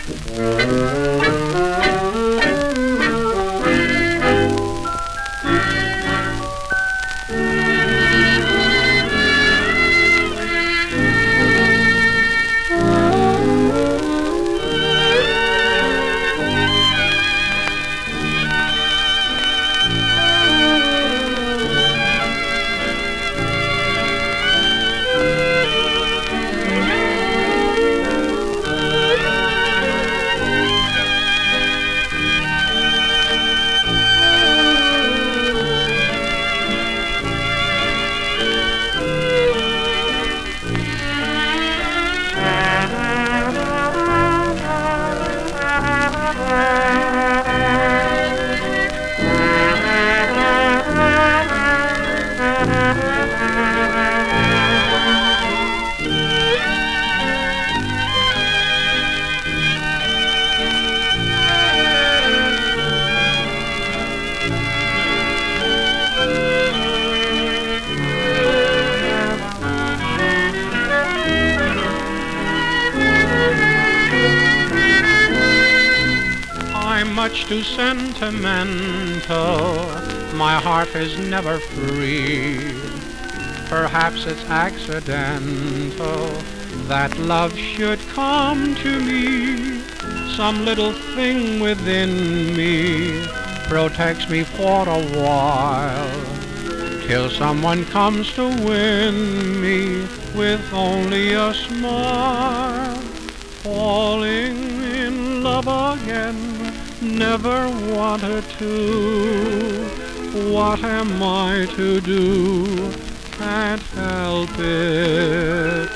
I'm much too sentimental, my heart is never free. Perhaps it's accidental that love should come to me. Some little thing within me protects me for a while, till someone comes to win me with only a smile. Falling in love again, never wanted to. What am I to do? Can't help it.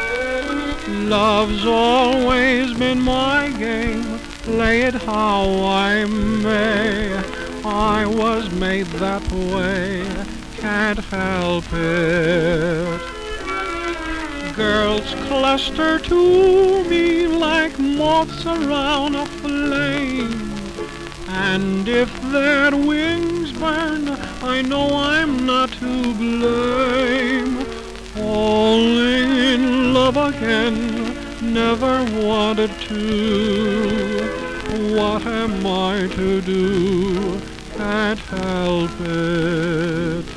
Love's always been my game, play it how I may. I was made that way, can't help it. Girls cluster to me like moths around a flame, and if their wings burn, I know I'm not to blame. Falling in love again, never wanted to. What am I to do? Can't help it.